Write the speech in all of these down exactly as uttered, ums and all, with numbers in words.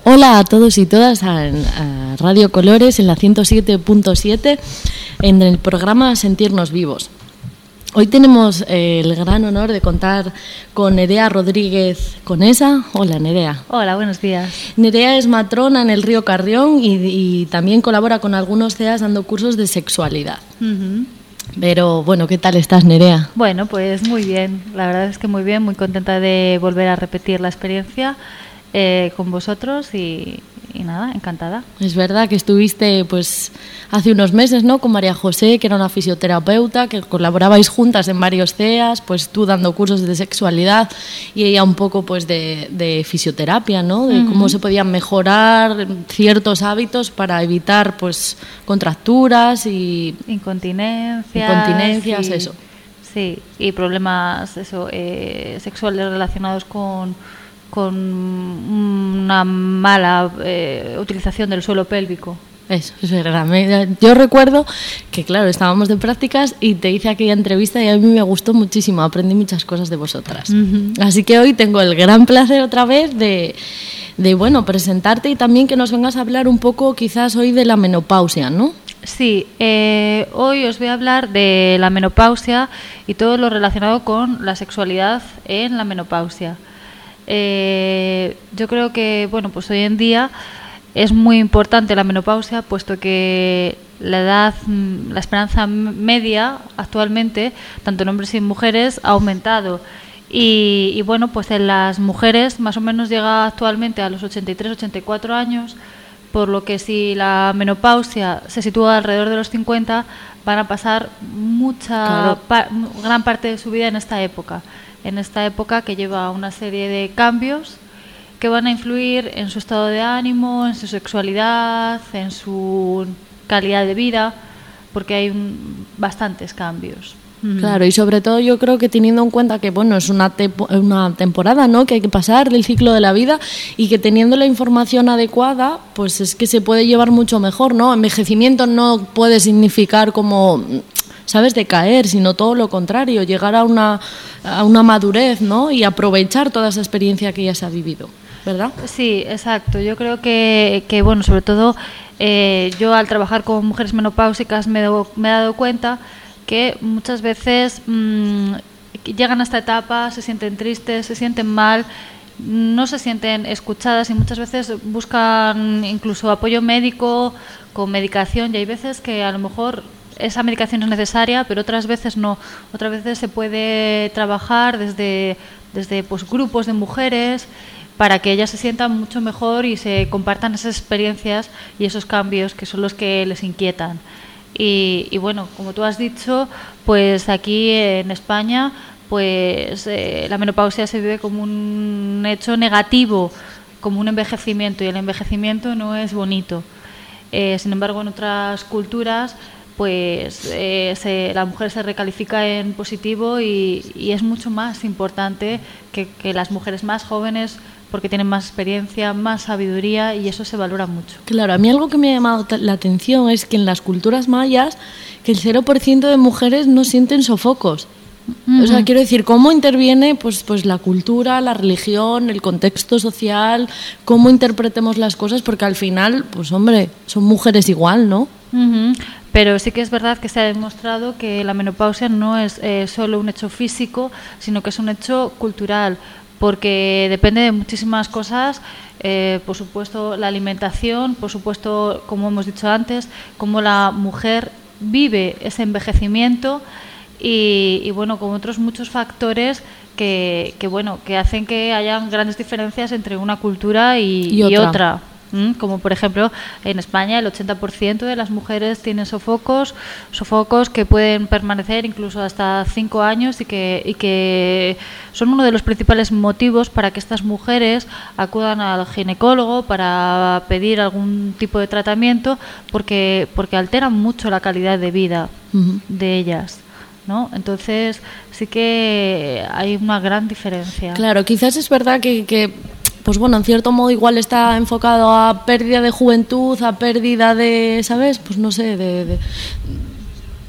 Hola a todos y todas a, a Radio Colores en la ciento siete punto siete en el programa Sentirnos Vivos. Hoy tenemos eh, el gran honor de contar con Nerea Rodríguez Conesa. Hola, Nerea. Hola, buenos días. Nerea es matrona en el Río Carrión y, y también colabora con algunos C E A S dando cursos de sexualidad. Uh-huh. Pero bueno, ¿qué tal estás, Nerea? Bueno, pues muy bien. La verdad es que muy bien, muy contenta de volver a repetir la experiencia eh, con vosotros y, y nada, encantada. Es verdad que estuviste pues hace unos meses, ¿no?, con María José, que era una fisioterapeuta, que colaborabais juntas en varios C E A S, pues tú dando cursos de sexualidad y ella un poco pues de, de fisioterapia, ¿no?, de uh-huh. cómo se podían mejorar ciertos hábitos para evitar pues contracturas y incontinencias, incontinencias y, eso. Sí, y problemas eso eh, sexuales relacionados con con una mala eh, utilización del suelo pélvico. Eso, es verdad. Yo recuerdo que, claro, estábamos de prácticas y te hice aquella entrevista y a mí me gustó muchísimo, aprendí muchas cosas de vosotras. Uh-huh. Así que hoy tengo el gran placer otra vez de, de, bueno, presentarte y también que nos vengas a hablar un poco quizás hoy de la menopausia, ¿no? Sí, eh, hoy os voy a hablar de la menopausia y todo lo relacionado con la sexualidad en la menopausia. Eh, yo creo que bueno, pues hoy en día es muy importante la menopausia, puesto que la edad, la esperanza media actualmente, tanto en hombres y en mujeres, ha aumentado. Y, y bueno, pues en las mujeres más o menos llega actualmente a los ochenta y tres, ochenta y cuatro años, por lo que si la menopausia se sitúa alrededor de los cincuenta, van a pasar mucha claro. pa, gran parte de su vida en esta época. En esta época que lleva una serie de cambios que van a influir en su estado de ánimo, en su sexualidad, en su calidad de vida, porque hay un, bastantes cambios. Claro, y sobre todo yo creo que teniendo en cuenta que bueno, es una, te- una temporada, ¿no?, que hay que pasar del ciclo de la vida y que teniendo la información adecuada, pues es que se puede llevar mucho mejor, ¿no? Envejecimiento no puede significar como, ¿sabes?, decaer, sino todo lo contrario, llegar a una, a una madurez, ¿no?, y aprovechar toda esa experiencia que ya se ha vivido, ¿verdad? Sí, exacto. Yo creo que, que bueno, sobre todo eh, yo al trabajar con mujeres menopáusicas me, do, me he dado cuenta que muchas veces mmm, llegan a esta etapa, se sienten tristes, se sienten mal, no se sienten escuchadas y muchas veces buscan incluso apoyo médico con medicación, y hay veces que a lo mejor esa medicación es necesaria, pero otras veces no. Otras veces se puede trabajar desde, desde pues, grupos de mujeres para que ellas se sientan mucho mejor y se compartan esas experiencias y esos cambios que son los que les inquietan. Y, y bueno, como tú has dicho, pues aquí en España pues eh, la menopausia se vive como un hecho negativo, como un envejecimiento, y el envejecimiento no es bonito. Eh, sin embargo, en otras culturas pues eh, se, la mujer se recalifica en positivo y, y es mucho más importante que, que las mujeres más jóvenes, porque tienen más experiencia, más sabiduría, y eso se valora mucho. Claro, a mí algo que me ha llamado la atención es que en las culturas mayas que el cero por ciento de mujeres no sienten sofocos. Uh-huh. O sea, quiero decir, cómo interviene pues, pues la cultura, la religión, el contexto social, cómo interpretemos las cosas, porque al final, pues hombre, son mujeres igual, ¿no? Uh-huh. Pero sí que es verdad que se ha demostrado que la menopausia no es eh, solo un hecho físico, sino que es un hecho cultural, porque depende de muchísimas cosas, eh, por supuesto la alimentación, por supuesto, como hemos dicho antes, cómo la mujer vive ese envejecimiento y, y bueno, con otros muchos factores que, que bueno, que hacen que hayan grandes diferencias entre una cultura y, y otra. Y otra. Como por ejemplo en España el ochenta por ciento de las mujeres tienen sofocos, sofocos que pueden permanecer incluso hasta cinco años y que, y que son uno de los principales motivos para que estas mujeres acudan al ginecólogo para pedir algún tipo de tratamiento, porque, porque alteran mucho la calidad de vida uh-huh. de ellas, ¿no? Entonces sí que hay una gran diferencia. Claro, quizás es verdad que... que... pues bueno, en cierto modo igual está enfocado a pérdida de juventud, a pérdida de, ¿sabes? Pues no sé, de, de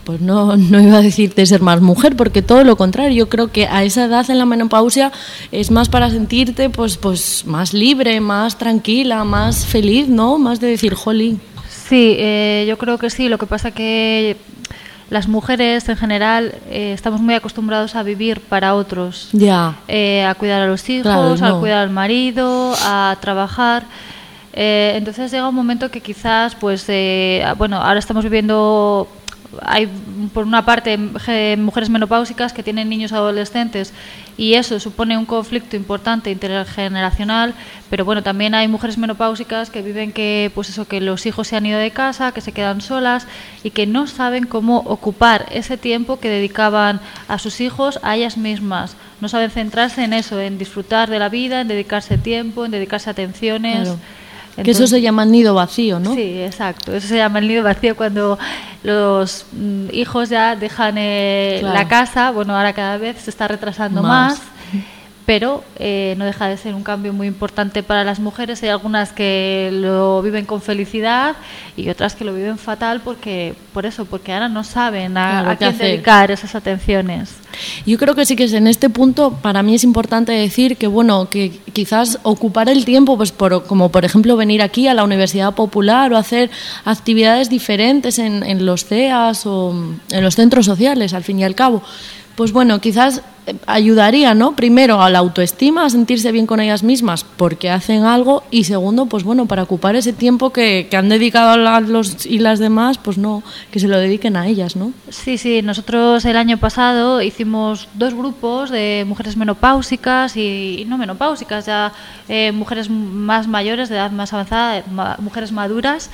pues no, no iba a decirte ser más mujer, porque todo lo contrario, yo creo que a esa edad en la menopausia es más para sentirte pues, pues más libre, más tranquila, más feliz, ¿no? Más de decir, jolín. Sí, eh, yo creo que sí, lo que pasa que las mujeres en general eh, estamos muy acostumbrados a vivir para otros, ya, eh, a cuidar a los hijos, claro, no. a cuidar al marido, a trabajar. Eh, entonces llega un momento que quizás, pues, eh, bueno, ahora estamos viviendo, hay por una parte mujeres menopáusicas que tienen niños adolescentes y eso supone un conflicto importante intergeneracional, pero bueno, también hay mujeres menopáusicas que viven que, pues eso, que los hijos se han ido de casa, que se quedan solas y que no saben cómo ocupar ese tiempo que dedicaban a sus hijos a ellas mismas. No saben centrarse en eso, en disfrutar de la vida, en dedicarse tiempo, en dedicarse atenciones. Claro. Entonces, que eso se llama nido vacío, ¿no? Sí, exacto. Eso se llama el nido vacío cuando los mm, hijos ya dejan eh, claro. la casa. Bueno, ahora cada vez se está retrasando más, más pero eh, no deja de ser un cambio muy importante para las mujeres. Hay algunas que lo viven con felicidad y otras que lo viven fatal porque por eso, porque ahora no saben a, claro, a quién hacer. dedicar esas atenciones. Yo creo que sí que es en este punto para mí es importante decir que bueno que quizás ocupar el tiempo pues por, como por ejemplo venir aquí a la Universidad Popular o hacer actividades diferentes en, en los C E As o en los centros sociales al fin y al cabo, pues bueno, quizás ayudaría, ¿no? Primero a la autoestima, a sentirse bien con ellas mismas porque hacen algo y segundo, pues bueno, para ocupar ese tiempo que, que han dedicado a los y las demás, pues no, que se lo dediquen a ellas, ¿no? Sí, sí, nosotros el año pasado hicimos dos grupos de mujeres menopáusicas y, y no menopáusicas, ya eh, mujeres más mayores, de edad más avanzada, ma, mujeres maduras.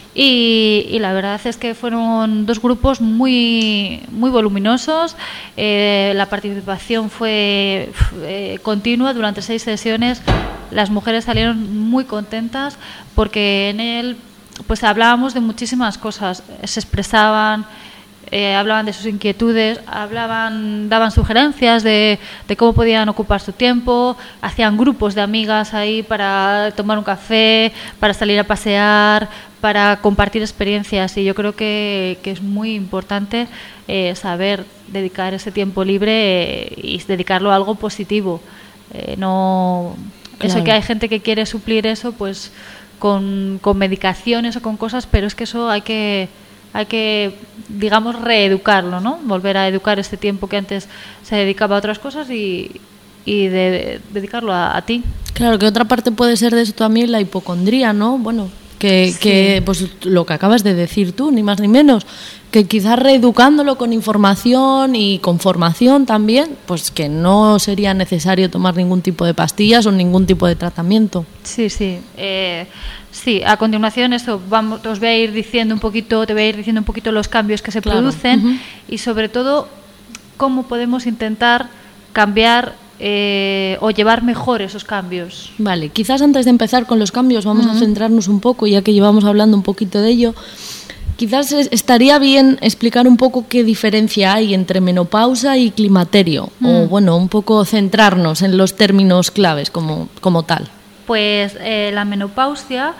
Y, y la verdad es que fueron dos grupos muy muy voluminosos. Eh, la participación fue eh, continua durante seis sesiones. Las mujeres salieron muy contentas porque en él pues hablábamos de muchísimas cosas, se expresaban, eh, hablaban de sus inquietudes, hablaban, daban sugerencias de, de cómo podían ocupar su tiempo, hacían grupos de amigas ahí para tomar un café, para salir a pasear, para compartir experiencias y yo creo que, que es muy importante eh, saber dedicar ese tiempo libre eh, y dedicarlo a algo positivo. Eh, no claro. Eso que hay gente que quiere suplir eso pues con, con medicaciones o con cosas, pero es que eso hay que hay que digamos reeducarlo, ¿no? Volver a educar este tiempo que antes se dedicaba a otras cosas y y de, de dedicarlo a, a ti. Claro, que otra parte puede ser de eso también la hipocondría, ¿no? Bueno, que, sí. que pues lo que acabas de decir tú, ni más ni menos, que quizás reeducándolo con información y con formación también, pues que no sería necesario tomar ningún tipo de pastillas o ningún tipo de tratamiento. Sí, sí. Eh, sí, a continuación eso, vamos, os voy a ir diciendo un poquito, te voy a ir diciendo un poquito los cambios que se claro. producen uh-huh. y sobre todo cómo podemos intentar cambiar Eh, o llevar mejor esos cambios. Vale, quizás antes de empezar con los cambios vamos uh-huh. a centrarnos un poco, ya que llevamos hablando un poquito de ello. Quizás estaría bien explicar un poco qué diferencia hay entre menopausa y climaterio, uh-huh. o bueno, un poco centrarnos en los términos claves como, como tal. Pues eh, la menopausia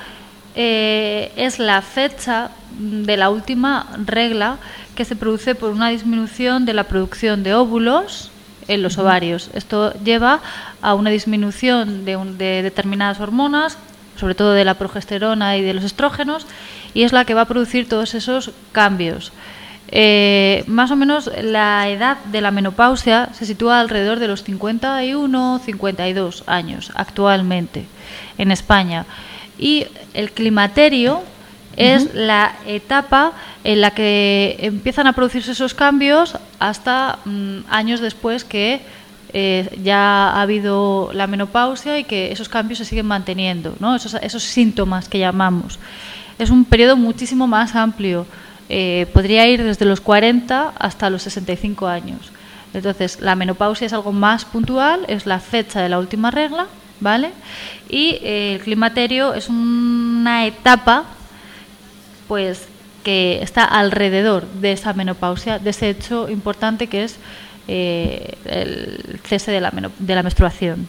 eh, es la fecha de la última regla que se produce por una disminución de la producción de óvulos en los ovarios. Esto lleva a una disminución de, un, de determinadas hormonas, sobre todo de la progesterona y de los estrógenos, y es la que va a producir todos esos cambios. Eh, más o menos la edad de la menopausia se sitúa alrededor de los cincuenta y uno, cincuenta y dos años actualmente en España. Y el climaterio es uh-huh. la etapa en la que empiezan a producirse esos cambios hasta mm, años después que eh, ya ha habido la menopausia y que esos cambios se siguen manteniendo, ¿no? Esos, esos síntomas que llamamos. Es un periodo muchísimo más amplio. Eh, podría ir desde los cuarenta hasta los sesenta y cinco años. Entonces, la menopausia es algo más puntual, es la fecha de la última regla, ¿vale? Y eh, el climaterio es una etapa pues que está alrededor de esa menopausia, de ese hecho importante que es eh, el cese de la, de la menstruación.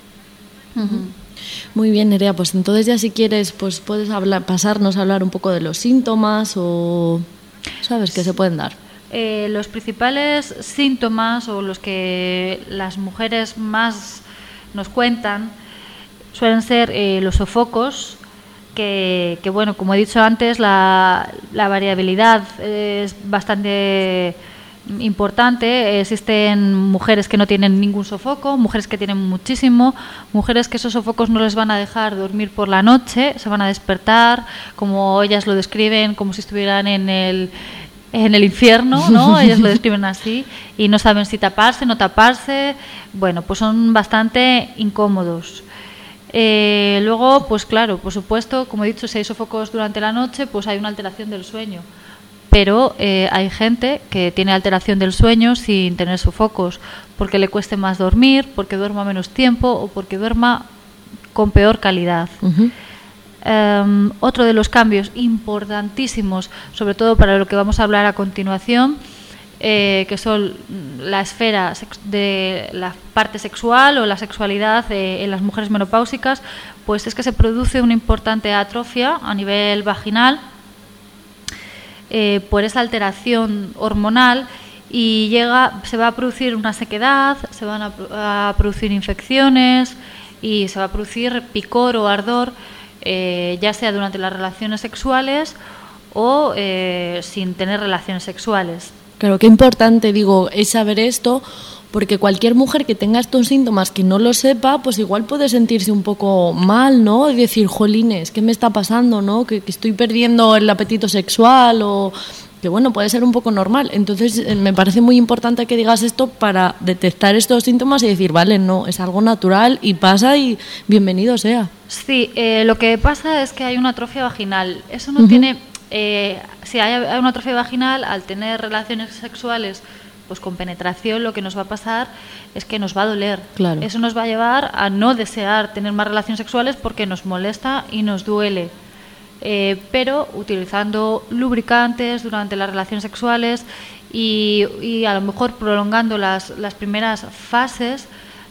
Uh-huh. Muy bien, Nerea, pues entonces ya si quieres pues puedes hablar, pasarnos a hablar un poco de los síntomas o sabes que se pueden dar. Eh, los principales síntomas o los que las mujeres más nos cuentan suelen ser eh, los sofocos, que, que bueno, como he dicho antes, la, la variabilidad es bastante importante. Existen mujeres que no tienen ningún sofoco, mujeres que tienen muchísimo, mujeres que esos sofocos no les van a dejar dormir por la noche, se van a despertar, como ellas lo describen, como si estuvieran en el en el infierno, ¿no? Ellas lo describen así y no saben si taparse, no taparse. Bueno, pues son bastante incómodos. Eh, luego, pues claro, por supuesto, como he dicho, si hay sofocos durante la noche, pues hay una alteración del sueño. Pero eh, hay gente que tiene alteración del sueño sin tener sofocos, porque le cueste más dormir, porque duerma menos tiempo o porque duerma con peor calidad. Uh-huh. Um, otro de los cambios importantísimos, sobre todo para lo que vamos a hablar a continuación, eh, que son la esfera de la parte sexual o la sexualidad eh, en las mujeres menopáusicas, pues es que se produce una importante atrofia a nivel vaginal eh, por esa alteración hormonal y llega, se va a producir una sequedad, se van a, a producir infecciones y se va a producir picor o ardor, Eh, ya sea durante las relaciones sexuales o eh, sin tener relaciones sexuales. Claro, qué importante, digo, es saber esto, porque cualquier mujer que tenga estos síntomas que no lo sepa, pues igual puede sentirse un poco mal, ¿no? Y decir, jolines, ¿qué me está pasando, no? Que, que estoy perdiendo el apetito sexual o que, bueno, puede ser un poco normal. Entonces, me parece muy importante que digas esto para detectar estos síntomas y decir, vale, no, es algo natural y pasa y bienvenido sea. Sí, eh, lo que pasa es que hay una atrofia vaginal. Eso no uh-huh. tiene... Eh, si hay una atrofia vaginal, al tener relaciones sexuales pues con penetración, lo que nos va a pasar es que nos va a doler. Claro. Eso nos va a llevar a no desear tener más relaciones sexuales porque nos molesta y nos duele. Eh, pero utilizando lubricantes durante las relaciones sexuales y, y a lo mejor prolongando las, las primeras fases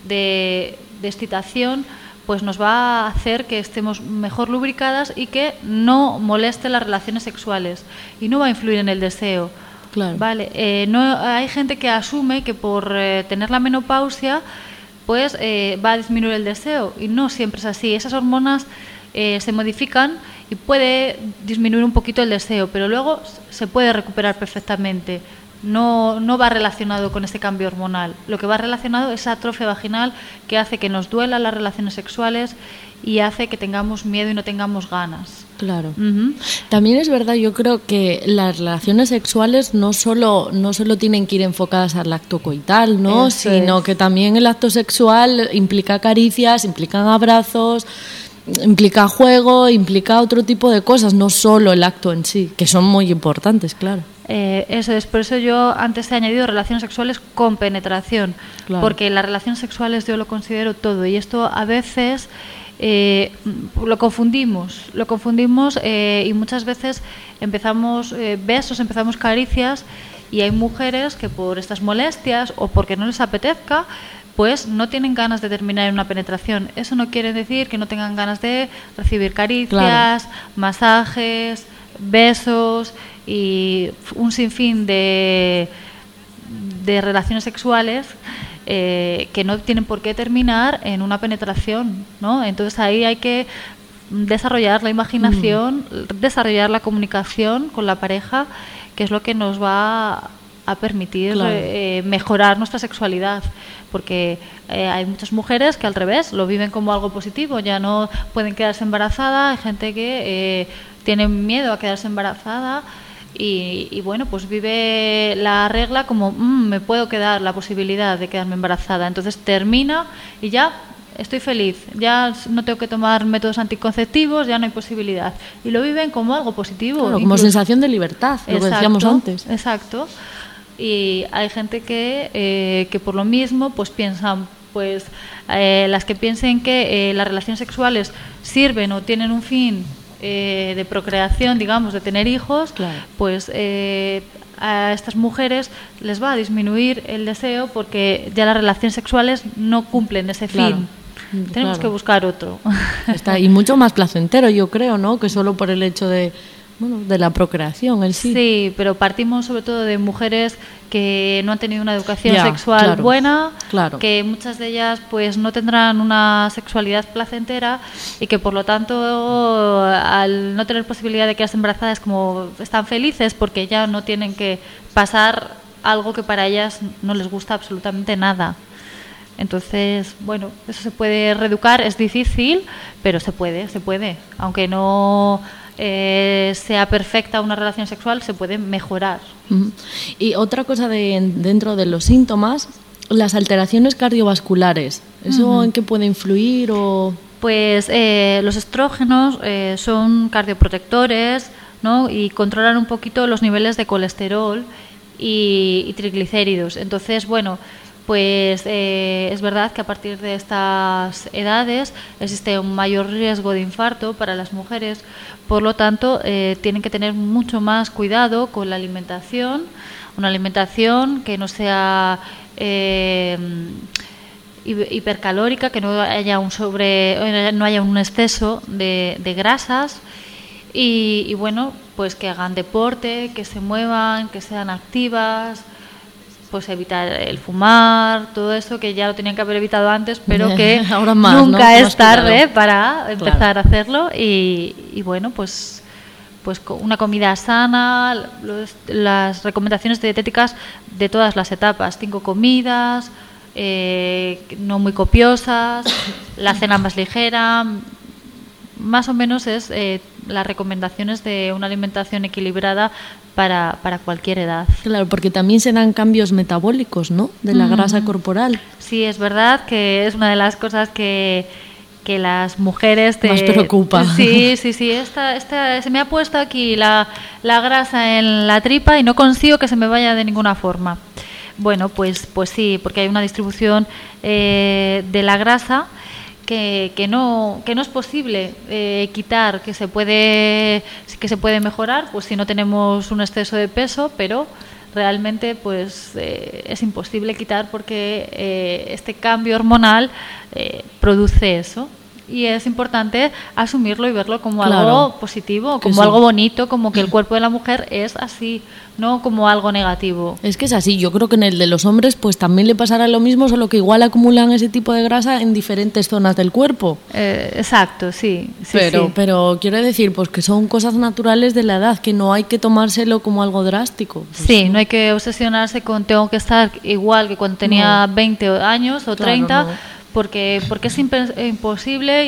de, de excitación, pues nos va a hacer que estemos mejor lubricadas y que no moleste las relaciones sexuales y no va a influir en el deseo. Claro. Vale, eh, no hay gente que asume que por eh, tener la menopausia pues eh, va a disminuir el deseo y no siempre es así. Esas hormonas eh, se modifican y puede disminuir un poquito el deseo, pero luego se puede recuperar perfectamente. No, no va relacionado con este cambio hormonal. Lo que va relacionado es esa atrofia vaginal que hace que nos duelan las relaciones sexuales y hace que tengamos miedo y no tengamos ganas. Claro. Uh-huh. También es verdad, yo creo que las relaciones sexuales no solo, no solo tienen que ir enfocadas al acto coital, ¿no? Eso sino es. que también el acto sexual implica caricias, implican abrazos, implica juego, implica otro tipo de cosas, no solo el acto en sí, que son muy importantes, claro. Eh, eso es, por eso yo antes he añadido relaciones sexuales con penetración, claro. Porque las relaciones sexuales yo lo considero todo y esto a veces eh, lo confundimos, lo confundimos eh, y muchas veces empezamos eh, besos, empezamos caricias y hay mujeres que por estas molestias o porque no les apetezca pues no tienen ganas de terminar en una penetración. Eso no quiere decir que no tengan ganas de recibir caricias, claro. Masajes, besos y un sinfín de, de relaciones sexuales eh, que no tienen por qué terminar en una penetración, ¿no? Entonces ahí hay que desarrollar la imaginación, mm. desarrollar la comunicación con la pareja, que es lo que nos va a permitir claro. eh, mejorar nuestra sexualidad, porque eh, hay muchas mujeres que al revés lo viven como algo positivo, ya no pueden quedarse embarazadas, hay gente que eh, tiene miedo a quedarse embarazada y, y bueno, pues vive la regla como mmm, me puedo quedar la posibilidad de quedarme embarazada, entonces termina y ya estoy feliz, ya no tengo que tomar métodos anticonceptivos, ya no hay posibilidad. Y lo viven como algo positivo. Claro, como sensación de libertad, lo exacto, que decíamos antes. Exacto. Y hay gente que, eh, que por lo mismo pues piensan, pues eh, las que piensen que eh, las relaciones sexuales sirven o tienen un fin eh, de procreación, digamos, de tener hijos, claro. pues eh, a estas mujeres les va a disminuir el deseo porque ya las relaciones sexuales no cumplen ese claro. fin. Tenemos claro. que buscar otro. Está, y mucho más placentero, yo creo, ¿no? Que solo por el hecho de bueno, de la procreación en sí. Sí, pero partimos sobre todo de mujeres que no han tenido una educación ya, sexual claro, buena, claro. que muchas de ellas pues no tendrán una sexualidad placentera y que por lo tanto al no tener posibilidad de quedarse embarazadas como están felices porque ya no tienen que pasar algo que para ellas no les gusta absolutamente nada. Entonces, bueno, eso se puede reeducar, es difícil, pero se puede, se puede, aunque no Eh, sea perfecta una relación sexual, se puede mejorar. Uh-huh. Y otra cosa de, dentro de los síntomas, las alteraciones cardiovasculares, ¿eso uh-huh. en qué puede influir? O... Pues eh, los estrógenos eh, son cardioprotectores, ¿no? Y controlan un poquito los niveles de colesterol y, y triglicéridos. Entonces, bueno, pues eh, es verdad que a partir de estas edades existe un mayor riesgo de infarto para las mujeres, por lo tanto eh, tienen que tener mucho más cuidado con la alimentación, una alimentación que no sea eh, hipercalórica, que no haya un sobre, no haya un exceso de, de grasas y, y bueno, pues que hagan deporte, que se muevan, que sean activas. Pues evitar el fumar, todo eso que ya lo tenían que haber evitado antes, pero que ahora más, nunca ¿no? es Más tarde cuidado. para empezar Claro. a hacerlo y, y bueno, pues pues una comida sana, los, las recomendaciones dietéticas de todas las etapas, cinco comidas, eh, no muy copiosas, la cena más ligera, más o menos es eh, las recomendaciones de una alimentación equilibrada para, para cualquier edad. Claro, porque también se dan cambios metabólicos, ¿no? De la Mm. grasa corporal. Sí, es verdad que es una de las cosas que, que las mujeres te... Más preocupa. Sí, sí, sí. Esta, esta, se me ha puesto aquí la, la grasa en la tripa y no consigo que se me vaya de ninguna forma. Bueno, pues, pues sí, porque hay una distribución eh, de la grasa que, que no que no es posible eh, quitar, que se puede que se puede mejorar, pues si no tenemos un exceso de peso, pero realmente pues eh, es imposible quitar porque eh, este cambio hormonal eh, produce eso. Y es importante asumirlo y verlo como Claro, algo positivo, como sí. algo bonito, como que el cuerpo de la mujer es así, no como algo negativo. Es que es así, yo creo que en el de los hombres pues también le pasará lo mismo, solo que igual acumulan ese tipo de grasa en diferentes zonas del cuerpo. Eh, exacto, sí. sí pero, sí. pero quiero decir pues que son cosas naturales de la edad, que no hay que tomárselo como algo drástico. Pues, sí, no hay que obsesionarse con tengo que estar igual que cuando tenía No. veinte años o Claro, treinta, no. porque porque es imp- imposible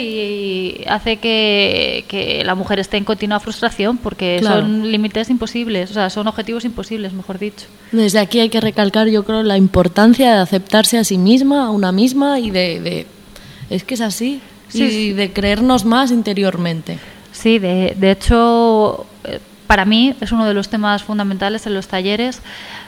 y hace que, que la mujer esté en continua frustración, porque Claro. son límites imposibles, o sea, son objetivos imposibles, mejor dicho. Desde aquí hay que recalcar, yo creo, la importancia de aceptarse a sí misma, a una misma y de... de es que es así, Sí, y sí. de creernos más interiormente. Sí, de, de hecho, eh, para mí es uno de los temas fundamentales en los talleres.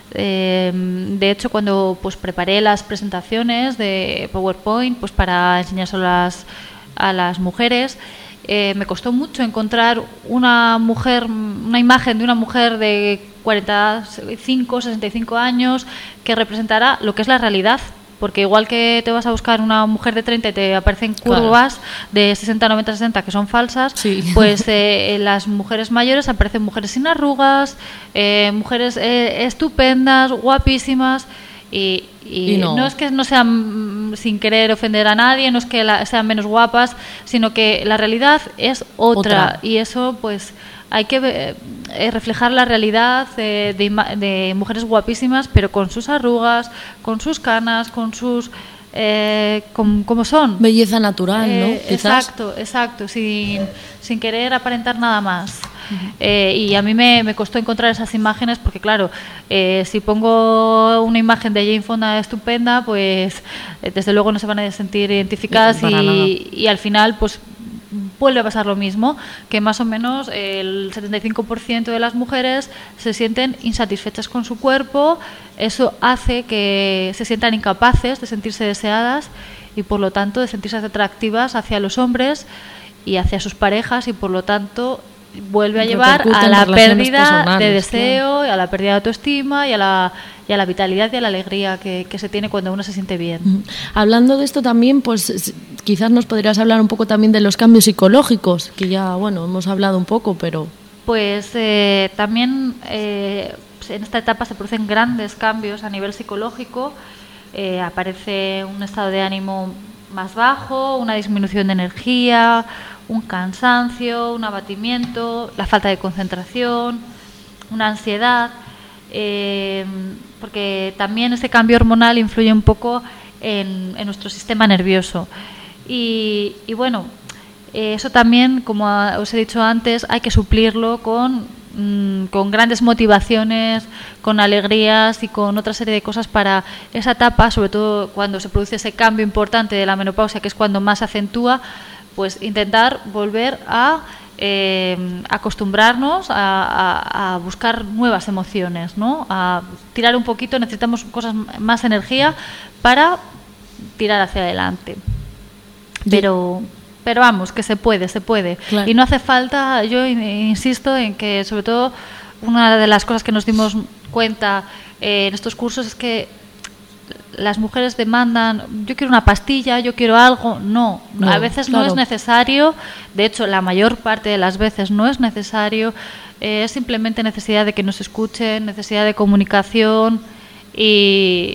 Eh, de hecho, cuando pues preparé las presentaciones de PowerPoint pues para enseñárselo a las, a las mujeres, eh, me costó mucho encontrar una mujer, una imagen de una mujer de cuarenta y cinco, sesenta y cinco años que representara lo que es la realidad. Porque igual que te vas a buscar una mujer de treinta y te aparecen curvas Claro. de sesenta, noventa, sesenta que son falsas, Sí. pues eh, en las mujeres mayores aparecen mujeres sin arrugas, eh, mujeres eh, estupendas, guapísimas. Y, y Y no. no es que no sean, mm, sin querer ofender a nadie, no es que la- sean menos guapas, sino que la realidad es otra. Otra. Y eso, pues, hay que eh, eh, reflejar la realidad eh, de, ima- de mujeres guapísimas, pero con sus arrugas, con sus canas, con sus... Eh, com- como son. Belleza natural, ¿no? Eh, Quizás. exacto, exacto, sin, sin querer aparentar nada más. Eh, y a mí me, me costó encontrar esas imágenes porque, claro, eh, si pongo una imagen de Jane Fonda estupenda, pues eh, desde luego no se van a sentir identificadas Para nada. y, y al final, pues vuelve a pasar lo mismo, que más o menos el setenta y cinco por ciento de las mujeres se sienten insatisfechas con su cuerpo. Eso hace que se sientan incapaces de sentirse deseadas y por lo tanto de sentirse atractivas hacia los hombres y hacia sus parejas y por lo tanto vuelve a llevar Repercute a en la relaciones pérdida de personales, deseo, y a la pérdida de autoestima y a la, y a la vitalidad y a la alegría que, que se tiene cuando uno se siente bien. Ujú. Hablando de esto también, pues s- quizás nos podrías hablar un poco también de los cambios psicológicos, que ya, bueno, hemos hablado un poco, pero... pues eh, también eh, en esta etapa se producen grandes cambios a nivel psicológico. Eh, aparece un estado de ánimo más bajo, una disminución de energía, un cansancio, un abatimiento, la falta de concentración, una ansiedad, eh, porque también este cambio hormonal influye un poco en, en nuestro sistema nervioso. Y, y bueno, eh, eso también, como os he dicho antes, hay que suplirlo con, mmm, con grandes motivaciones, con alegrías y con otra serie de cosas para esa etapa, sobre todo cuando se produce ese cambio importante de la menopausia, que es cuando más se acentúa, pues intentar volver a eh, acostumbrarnos a, a, a buscar nuevas emociones, ¿no? A tirar un poquito, necesitamos cosas, más energía para tirar hacia adelante. Pero, pero vamos, que se puede, se puede. Claro. Y no hace falta, yo insisto en que, sobre todo, una de las cosas que nos dimos cuenta eh, en estos cursos es que las mujeres demandan, yo quiero una pastilla, yo quiero algo. No, no a veces claro. no es necesario. De hecho, la mayor parte de las veces no es necesario. Eh, es simplemente necesidad de que nos escuchen, necesidad de comunicación y,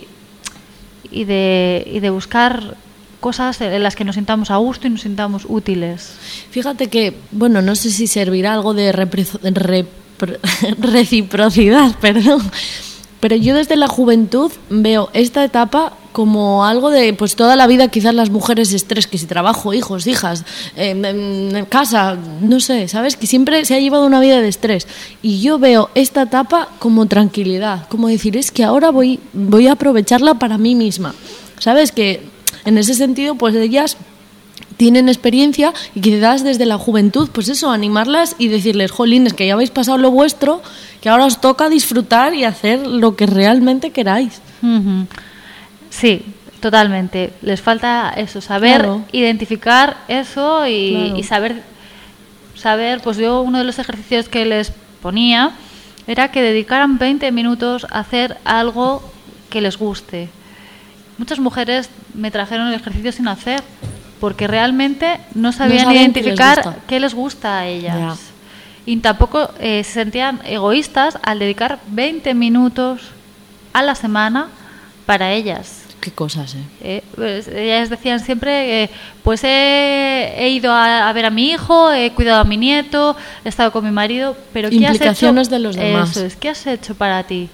y, de, y de buscar cosas en las que nos sintamos a gusto y nos sintamos útiles. Fíjate que, bueno, no sé si servirá algo de repre- repre- reciprocidad, perdón. Pero yo desde la juventud veo esta etapa como algo de, pues toda la vida quizás las mujeres estrés, que si trabajo, hijos, hijas, eh, en casa, no sé, ¿sabes? Que siempre se ha llevado una vida de estrés. Y yo veo esta etapa como tranquilidad, como decir, es que ahora voy, voy a aprovecharla para mí misma. ¿Sabes? Que en ese sentido, pues ellas tienen experiencia y quizás desde la juventud, pues eso, animarlas y decirles, jolines, que ya habéis pasado lo vuestro, que ahora os toca disfrutar y hacer lo que realmente queráis. Uh-huh. Sí, totalmente. Les falta eso, saber claro. identificar eso y, claro. y saber, saber, pues yo uno de los ejercicios que les ponía era que dedicaran veinte minutos a hacer algo que les guste. Muchas mujeres me trajeron el ejercicio sin hacer, porque realmente no sabían no identificar qué les, qué les gusta a ellas. Yeah. Y tampoco eh, se sentían egoístas al dedicar veinte minutos a la semana para ellas. Qué cosas, ¿eh? eh pues, ellas decían siempre, eh, pues he, he ido a, a ver a mi hijo, he cuidado a mi nieto, he estado con mi marido, pero ¿qué has hecho? Implicaciones de los demás. Eso es, ¿qué has hecho para ti?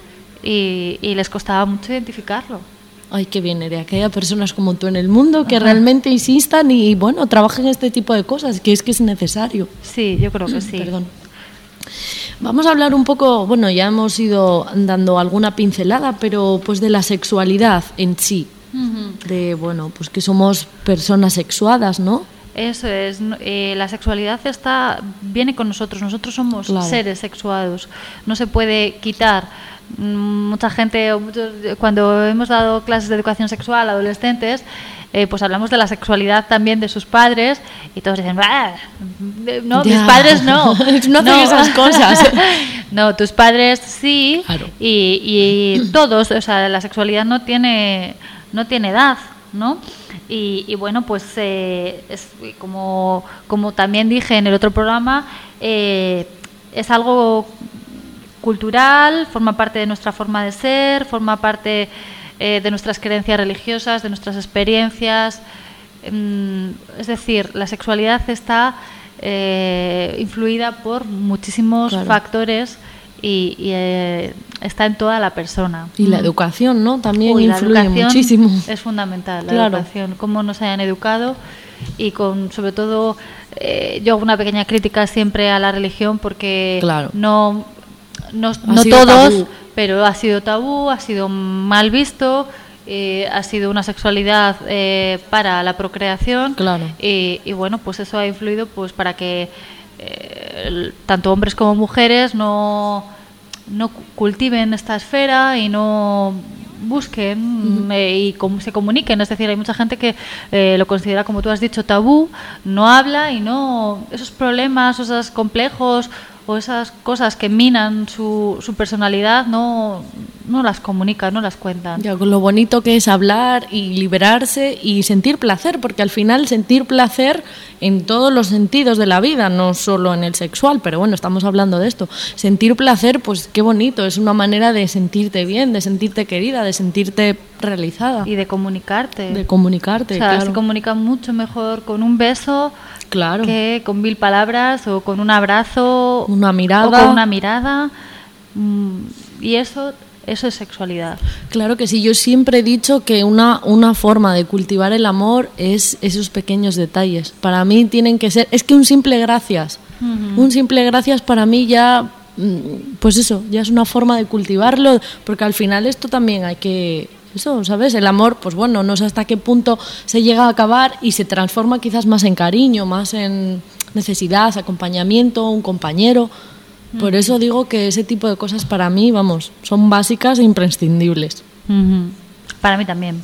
Y, y les costaba mucho identificarlo. Ay, qué bien, Nerea, que haya personas como tú en el mundo que Ajá. realmente insistan y, bueno, trabajen este tipo de cosas, que es que es necesario. Sí, yo creo que sí. Perdón. Vamos a hablar un poco, bueno, ya hemos ido dando alguna pincelada, pero pues de la sexualidad en sí. Uh-huh. De, bueno, pues que somos personas sexuadas, ¿no? Eso es, eh, la sexualidad está viene con nosotros, nosotros somos claro. seres sexuados, no se puede quitar. Mucha gente, cuando hemos dado clases de educación sexual a adolescentes, eh, pues hablamos de la sexualidad también de sus padres y todos dicen, ¡ah! No, ya. mis padres no. no hacen no. esas cosas. No, tus padres sí. Claro. Y, y todos, o sea, la sexualidad no tiene, no tiene edad, ¿no? Y, y bueno, pues eh, es como, como también dije en el otro programa, eh, es algo cultural, forma parte de nuestra forma de ser, forma parte eh, de nuestras creencias religiosas, de nuestras experiencias. Mm, es decir, la sexualidad está eh, influida por muchísimos claro. factores y, y eh, está en toda la persona. Y la educación, ¿no? También Uy, influye muchísimo. Es fundamental, la claro. educación, cómo nos hayan educado y con, sobre todo, eh, yo hago una pequeña crítica siempre a la religión porque claro. no... No, no todos, tabú. Pero ha sido tabú, ha sido mal visto, eh, ha sido una sexualidad eh, para la procreación. Claro. Y, y bueno, pues eso ha influido pues para que eh, tanto hombres como mujeres no, no cultiven esta esfera y no busquen uh-huh. eh, y com- se comuniquen. Es decir, hay mucha gente que eh, lo considera, como tú has dicho, tabú, no habla y no esos problemas, esos complejos o esas cosas que minan su, su personalidad no, no las comunican, no las cuentan. Ya, con lo bonito que es hablar y liberarse y sentir placer, porque al final sentir placer en todos los sentidos de la vida, no solo en el sexual, pero bueno, estamos hablando de esto. Sentir placer, pues qué bonito, es una manera de sentirte bien, de sentirte querida, de sentirte realizada. Y de comunicarte. De comunicarte, o sea, claro. Se comunica mucho mejor con un beso, claro, que con mil palabras o con un abrazo, una mirada, o con una mirada, y eso eso es sexualidad. Claro que sí, yo siempre he dicho que una una forma de cultivar el amor es esos pequeños detalles. Para mí tienen que ser, es que un simple gracias, uh-huh. un simple gracias para mí ya, pues eso, ya es una forma de cultivarlo, porque al final esto también hay que Eso, ¿sabes? El amor, pues bueno, no sé hasta qué punto se llega a acabar y se transforma quizás más en cariño, más en necesidad, acompañamiento, un compañero. Por eso digo que ese tipo de cosas para mí, vamos, son básicas e imprescindibles. Uh-huh. Para mí también.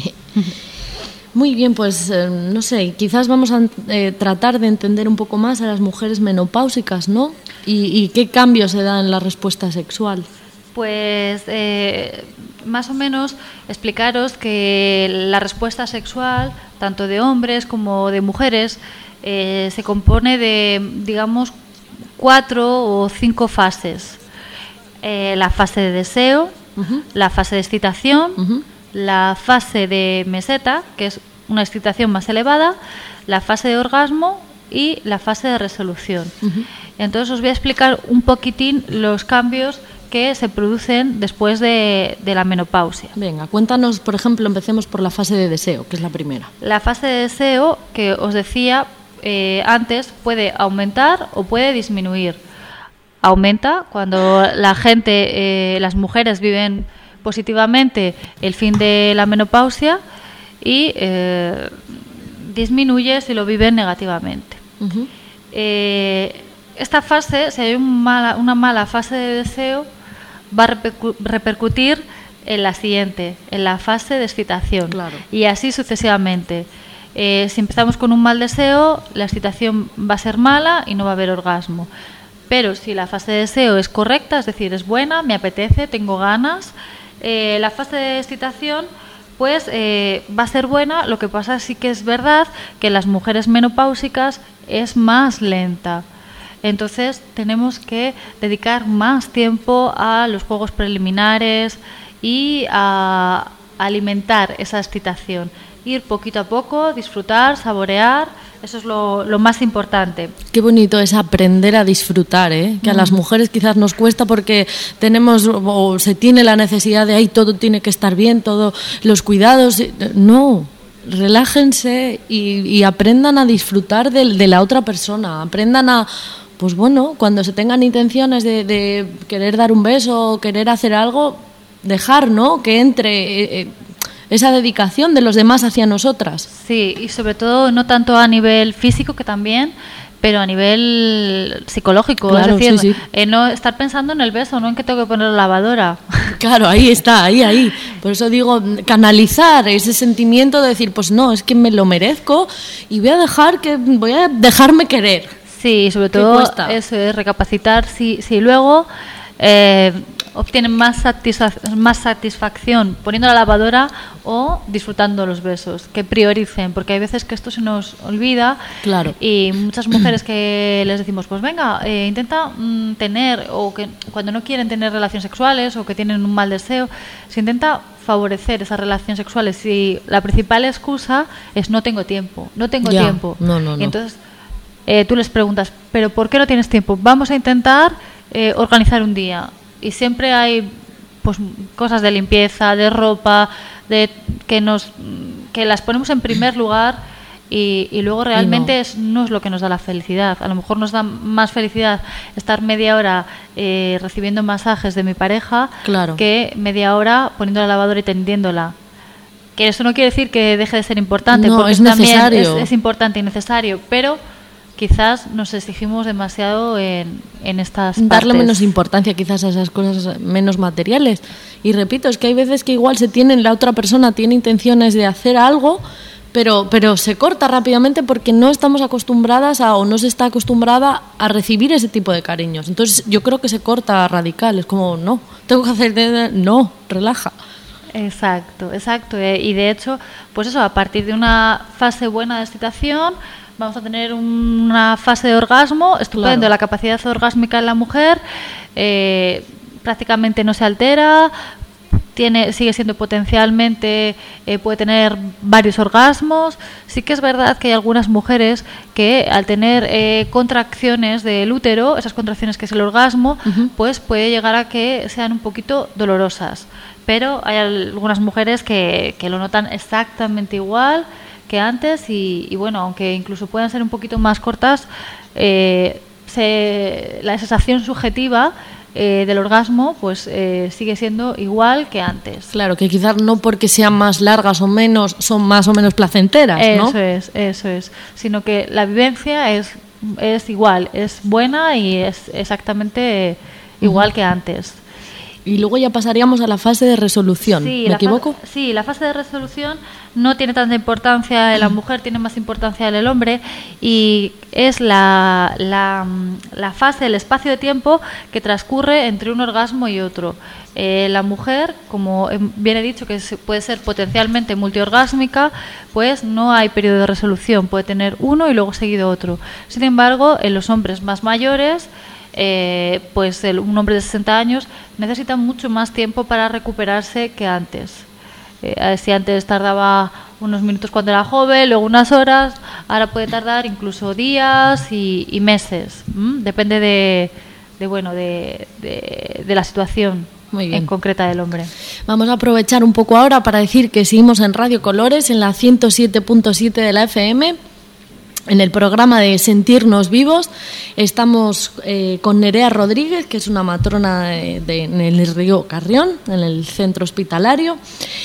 Muy bien, pues eh, no sé, quizás vamos a eh, tratar de entender un poco más a las mujeres menopáusicas, ¿no? Y, y qué cambios se dan en la respuesta sexual. Pues eh, más o menos explicaros que la respuesta sexual, tanto de hombres como de mujeres, eh, se compone de, digamos, cuatro o cinco fases. Eh, la fase de deseo, uh-huh. la fase de excitación, uh-huh. la fase de meseta, que es una excitación más elevada, la fase de orgasmo y la fase de resolución. Uh-huh. Entonces os voy a explicar un poquitín los cambios que se producen después de, de la menopausia. Venga, cuéntanos, por ejemplo, empecemos por la fase de deseo, que es la primera. La fase de deseo, que os decía eh, antes, puede aumentar o puede disminuir. Aumenta cuando la gente, eh, las mujeres viven positivamente el fin de la menopausia y eh, disminuye si lo viven negativamente. Uh-huh. Eh, esta fase, si hay un mala, una mala fase de deseo, va a repercu- repercutir en la siguiente, en la fase de excitación. Claro. Y así sucesivamente. Eh, si empezamos con un mal deseo, la excitación va a ser mala y no va a haber orgasmo. Pero si la fase de deseo es correcta, es decir, es buena, me apetece, tengo ganas, eh, la fase de excitación pues eh, va a ser buena. Lo que pasa sí que es verdad que en las mujeres menopáusicas es más lenta. Entonces tenemos que dedicar más tiempo a los juegos preliminares y a alimentar esa excitación. Ir poquito a poco, disfrutar, saborear, eso es lo, lo más importante. Qué bonito es aprender a disfrutar, ¿eh? Que a las mujeres quizás nos cuesta porque tenemos o se tiene la necesidad de, ay, todo tiene que estar bien, todos los cuidados. No, relájense y, y aprendan a disfrutar de, de la otra persona, aprendan a... Pues bueno, cuando se tengan intenciones de, de querer dar un beso o querer hacer algo, dejar, ¿no? Que entre eh, esa dedicación de los demás hacia nosotras. Sí, y sobre todo no tanto a nivel físico, que también, pero a nivel psicológico. Claro, es decir, sí, sí. Eh, no estar pensando en el beso, no en que tengo que poner la lavadora. Claro, ahí está, ahí, ahí. Por eso digo, canalizar ese sentimiento de decir, pues no, es que me lo merezco y voy a dejar que voy a dejarme querer. Sí, sobre todo eso es recapacitar si, si luego eh, obtienen más, satisfac- más satisfacción poniendo la lavadora o disfrutando los besos, que prioricen, porque hay veces que esto se nos olvida. Claro. Y muchas mujeres que les decimos, pues venga, eh, intenta mm, tener, o que cuando no quieren tener relaciones sexuales o que tienen un mal deseo, se intenta favorecer esas relaciones sexuales si la principal excusa es no tengo tiempo, no tengo ya. tiempo. No, no, no. Y entonces Eh, tú les preguntas, ¿pero por qué no tienes tiempo? Vamos a intentar eh, organizar un día. Y siempre hay pues cosas de limpieza, de ropa, de que nos que las ponemos en primer lugar y, y luego realmente y no. Es, no es lo que nos da la felicidad. A lo mejor nos da más felicidad estar media hora eh, recibiendo masajes de mi pareja, claro, que media hora poniendo la lavadora y tendiéndola. Que eso no quiere decir que deje de ser importante, no, porque es necesario. También es, es importante y necesario, pero quizás nos exigimos demasiado en, en estas partes. Darle menos importancia quizás a esas cosas menos materiales. Y repito, es que hay veces que igual se tienen, la otra persona tiene intenciones de hacer algo, pero, pero se corta rápidamente porque no estamos acostumbradas a, o no se está acostumbrada a recibir ese tipo de cariños. Entonces yo creo que se corta radical, es como, no, tengo que hacer, no, relaja. Exacto, exacto. Y de hecho, pues eso, a partir de una fase buena de excitación, vamos a tener una fase de orgasmo estupendo. Claro. La capacidad orgásmica en la mujer eh, prácticamente no se altera. Tiene, sigue siendo potencialmente, eh, puede tener varios orgasmos. Sí que es verdad que hay algunas mujeres que al tener eh, contracciones del útero, esas contracciones que es el orgasmo, uh-huh. pues puede llegar a que sean un poquito dolorosas. Pero hay algunas mujeres que, que lo notan exactamente igual que antes y, y bueno, aunque incluso puedan ser un poquito más cortas, eh, se, la sensación subjetiva Eh, del orgasmo pues eh, sigue siendo igual que antes. Claro, que quizás no porque sean más largas o menos son más o menos placenteras, ¿no? Eso es, eso es, sino que la vivencia es, es igual, es buena y es exactamente igual uh-huh. que antes. Y luego ya pasaríamos a la fase de resolución, sí, ¿me equivoco? Fase, sí, la fase de resolución no tiene tanta importancia en la mujer, tiene más importancia en el hombre y es la, la, la fase, el espacio de tiempo que transcurre entre un orgasmo y otro. Eh, la mujer, como bien he dicho, que puede ser potencialmente multiorgásmica, pues no hay periodo de resolución, puede tener uno y luego seguido otro. Sin embargo, en los hombres más mayores, Eh, pues el, un hombre de sesenta años necesita mucho más tiempo para recuperarse que antes. Eh, si antes tardaba unos minutos cuando era joven, luego unas horas, ahora puede tardar incluso días y, y meses. ¿Mm? Depende de, de bueno de, de, de la situación en concreta del hombre. Vamos a aprovechar un poco ahora para decir que seguimos en Radio Colores, en la ciento siete punto siete de la F M. En el programa de Sentirnos Vivos estamos eh, con Nerea Rodríguez, que es una matrona de, de, en el río Carrión, en el centro hospitalario.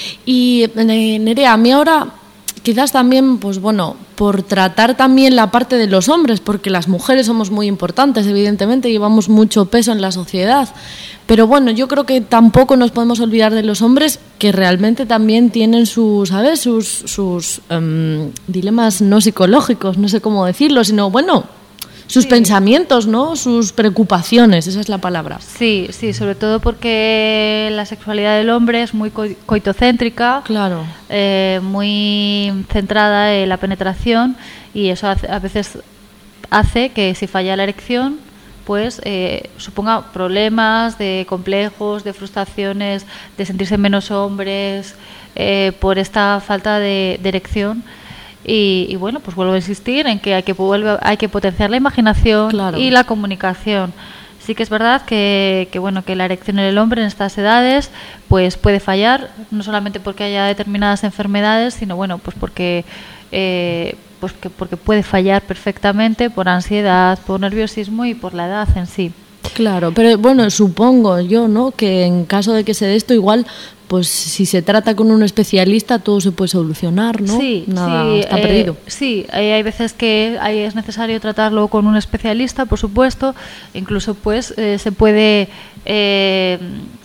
Y eh, Nerea, a mí ahora quizás también, pues bueno, por tratar también la parte de los hombres, porque las mujeres somos muy importantes, evidentemente, llevamos mucho peso en la sociedad. Pero bueno, yo creo que tampoco nos podemos olvidar de los hombres que realmente también tienen sus, ¿sabes? Sus, sus um, dilemas no psicológicos, no sé cómo decirlo, sino bueno, sus sí. pensamientos, ¿no? Sus preocupaciones, esa es la palabra. Sí, sí, sobre todo porque la sexualidad del hombre es muy co- coitocéntrica, claro, eh, muy centrada en la penetración y eso hace, a veces hace que si falla la erección pues eh, suponga problemas de complejos, de frustraciones, de sentirse menos hombres eh, por esta falta de, de erección. Y, y bueno, pues vuelvo a insistir en que hay que, vuelve, hay que potenciar la imaginación claro. y la comunicación. Sí que es verdad que, que bueno que la erección en el hombre en estas edades pues puede fallar, no solamente porque haya determinadas enfermedades, sino bueno pues porque eh, pues que, porque puede fallar perfectamente por ansiedad, por nerviosismo y por la edad en sí. Claro, pero bueno, supongo yo, ¿no?, que en caso de que se dé esto igual, pues si se trata con un especialista todo se puede solucionar, ¿no? Sí, nada sí, está eh, perdido. Sí, hay, hay veces que hay, es necesario tratarlo con un especialista, por supuesto, incluso pues eh, se puede eh,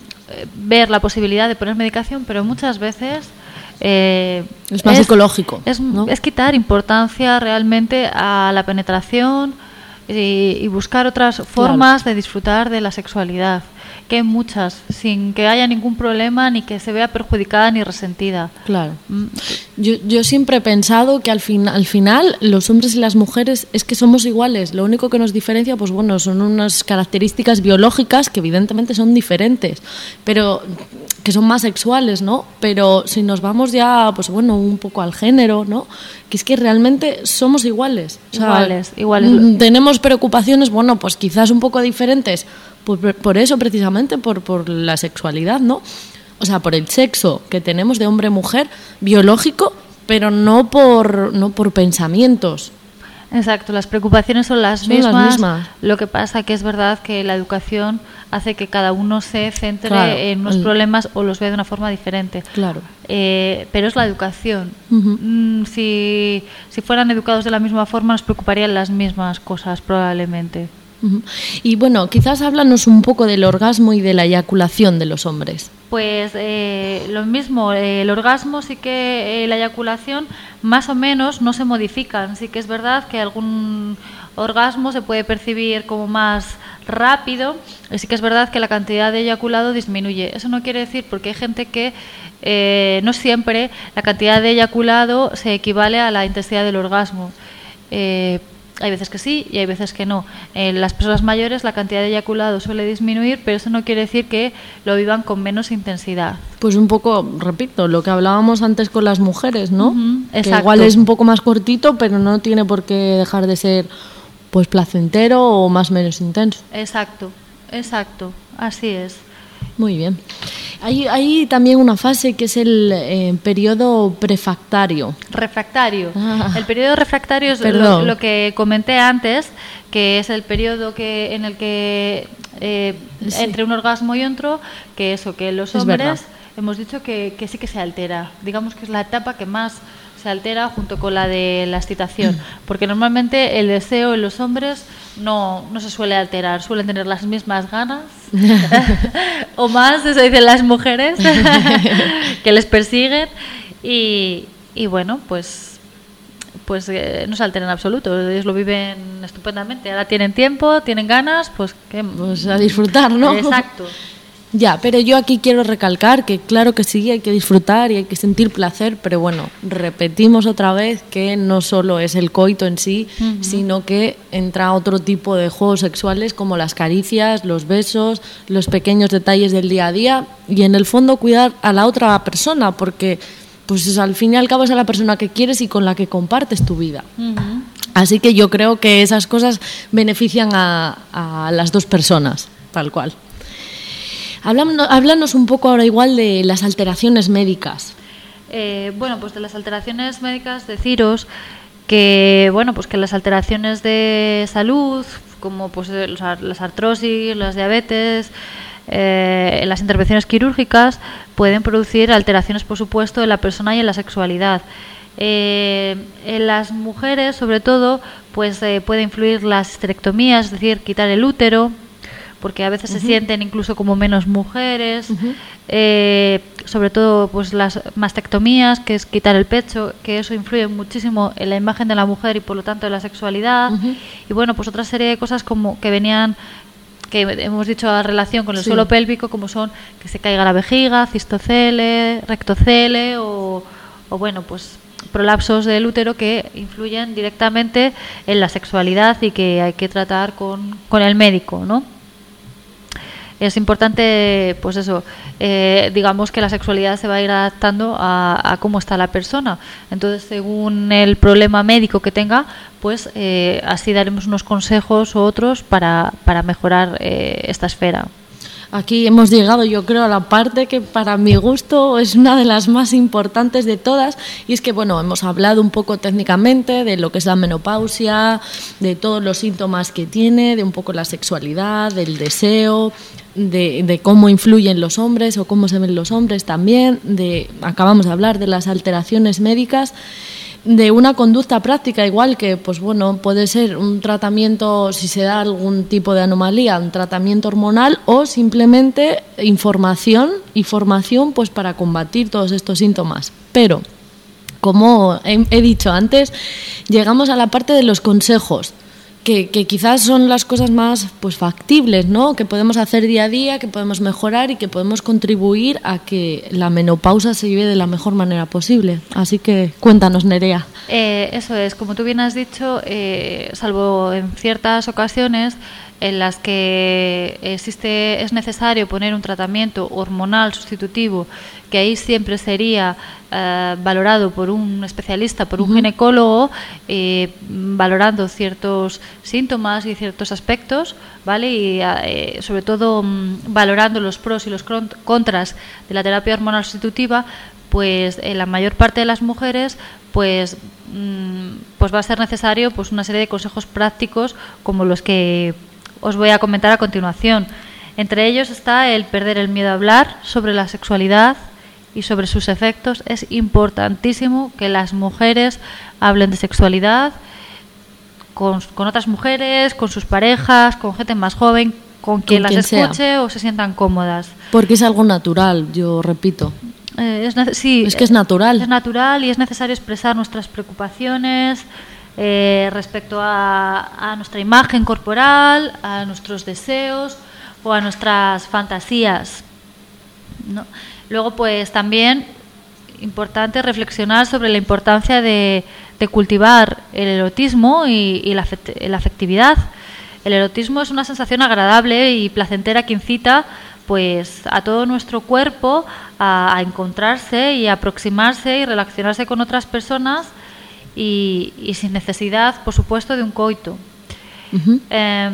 ver la posibilidad de poner medicación, pero muchas veces eh, es más es, psicológico, es, ¿no? es quitar importancia realmente a la penetración y, y buscar otras formas claro. de disfrutar de la sexualidad, que hay muchas, sin que haya ningún problema ni que se vea perjudicada ni resentida. Claro. Yo, yo siempre he pensado que al, fin, al final los hombres y las mujeres es que somos iguales. Lo único que nos diferencia, pues bueno, son unas características biológicas que evidentemente son diferentes, pero que son más sexuales, ¿no? Pero si nos vamos ya, pues bueno, un poco al género, ¿no?, que es que realmente somos iguales. O sea, iguales, iguales. Tenemos preocupaciones, bueno, pues quizás un poco diferentes. Por, por eso, precisamente, por, por la sexualidad, ¿no? O sea, por el sexo que tenemos de hombre-mujer, biológico, pero no por, no por pensamientos. Exacto, las preocupaciones son las, son mismas, las mismas. Lo que pasa que es verdad que la educación hace que cada uno se centre claro, en unos el... problemas o los vea de una forma diferente. Claro. Eh, pero es la educación. Uh-huh. Mm, si, si fueran educados de la misma forma nos preocuparían las mismas cosas probablemente. Uh-huh. Y bueno, quizás háblanos un poco del orgasmo y de la eyaculación de los hombres. Pues eh, lo mismo, eh, el orgasmo sí que eh, la eyaculación más o menos no se modifican. Sí que es verdad que algún orgasmo se puede percibir como más rápido, y sí que es verdad que la cantidad de eyaculado disminuye. Eso no quiere decir, porque hay gente que eh, no siempre la cantidad de eyaculado se equivale a la intensidad del orgasmo. Eh, Hay veces que sí y hay veces que no. En las personas mayores la cantidad de eyaculado suele disminuir, pero eso no quiere decir que lo vivan con menos intensidad. Pues un poco, repito, lo que hablábamos antes con las mujeres, ¿no? Uh-huh, que igual es un poco más cortito, pero no tiene por qué dejar de ser pues placentero o más o menos intenso. Exacto, exacto, así es. Muy bien. Hay, hay también una fase que es el eh, periodo prefractario. Refractario. Ah, el periodo refractario es lo, lo que comenté antes, que es el periodo que en el que eh, sí. entre un orgasmo y otro, que eso, que los hombres hemos dicho que, que sí que se altera. Digamos que es la etapa que más se altera junto con la de la excitación, porque normalmente el deseo en los hombres no, no se suele alterar, suelen tener las mismas ganas o más, eso dicen las mujeres que les persiguen y, y bueno, pues pues eh, no se altera en absoluto, ellos lo viven estupendamente, ahora tienen tiempo, tienen ganas, pues, que, pues a disfrutar, ¿no? Exacto. Ya, pero yo aquí quiero recalcar que claro que sí, hay que disfrutar y hay que sentir placer, pero bueno, repetimos otra vez que no solo es el coito en sí, uh-huh. sino que entra otro tipo de juegos sexuales como las caricias, los besos, los pequeños detalles del día a día y en el fondo cuidar a la otra persona, porque pues es, al fin y al cabo es a la persona que quieres y con la que compartes tu vida. Uh-huh. Así que yo creo que esas cosas benefician a, a las dos personas, tal cual. Háblanos, háblanos un poco ahora igual de las alteraciones médicas. Eh, bueno, pues de las alteraciones médicas, deciros que bueno, pues que las alteraciones de salud, como pues las artrosis, las diabetes, eh, las intervenciones quirúrgicas, pueden producir alteraciones, por supuesto, en la persona y en la sexualidad. Eh, en las mujeres, sobre todo, pues eh, puede influir las histerectomías, es decir, quitar el útero, porque a veces uh-huh. se sienten incluso como menos mujeres, uh-huh. eh, sobre todo pues las mastectomías, que es quitar el pecho, que eso influye muchísimo en la imagen de la mujer y por lo tanto en la sexualidad, uh-huh. y bueno, pues otra serie de cosas como que venían, que hemos dicho a relación con el sí. suelo pélvico, como son que se caiga la vejiga, cistocele, rectocele o, o bueno, pues prolapsos del útero que influyen directamente en la sexualidad y que hay que tratar con, con el médico, ¿no? Es importante, pues eso, eh, digamos que la sexualidad se va a ir adaptando a, a cómo está la persona. Entonces, según el problema médico que tenga, pues eh, así daremos unos consejos u otros para, para mejorar eh, esta esfera. Aquí hemos llegado, yo creo, a la parte que para mi gusto es una de las más importantes de todas, y es que, bueno, hemos hablado un poco técnicamente de lo que es la menopausia, de todos los síntomas que tiene, de un poco la sexualidad, del deseo, de, de cómo influyen los hombres o cómo se ven los hombres también, de acabamos de hablar de las alteraciones médicas, de una conducta práctica igual que, pues bueno, puede ser un tratamiento, si se da algún tipo de anomalía, un tratamiento hormonal o simplemente información y formación pues para combatir todos estos síntomas. Pero, como he, he dicho antes, llegamos a la parte de los consejos, que, que quizás son las cosas más pues factibles, ¿no? Que podemos hacer día a día, que podemos mejorar y que podemos contribuir a que la menopausa se lleve de la mejor manera posible. Así que cuéntanos, Nerea. Eh, eso es, como tú bien has dicho, eh, salvo en ciertas ocasiones en las que existe es necesario poner un tratamiento hormonal sustitutivo, que ahí siempre sería eh, valorado por un especialista, por un uh-huh. ginecólogo, eh, valorando ciertos síntomas y ciertos aspectos, ¿vale? Y eh, sobre todo mm, valorando los pros y los contras de la terapia hormonal sustitutiva, pues en la mayor parte de las mujeres pues mm, pues va a ser necesario pues una serie de consejos prácticos como los que os voy a comentar a continuación. Entre ellos está el perder el miedo a hablar sobre la sexualidad y sobre sus efectos. Es importantísimo que las mujeres hablen de sexualidad con, con otras mujeres, con sus parejas, con gente más joven, con quien Con las quien escuche sea. o se sientan cómodas. Porque es algo natural, yo repito. Eh, es, nece- sí, Es que es natural. Es natural y es necesario expresar nuestras preocupaciones eh, respecto a, a nuestra imagen corporal, a nuestros deseos o a nuestras fantasías, ¿no? Luego, pues también importante reflexionar sobre la importancia de, de cultivar el erotismo y, y la, afect- la afectividad. El erotismo es una sensación agradable y placentera que incita pues a todo nuestro cuerpo a, a encontrarse y a aproximarse y relacionarse con otras personas y, y sin necesidad, por supuesto, de un coito. Ujú. Eh,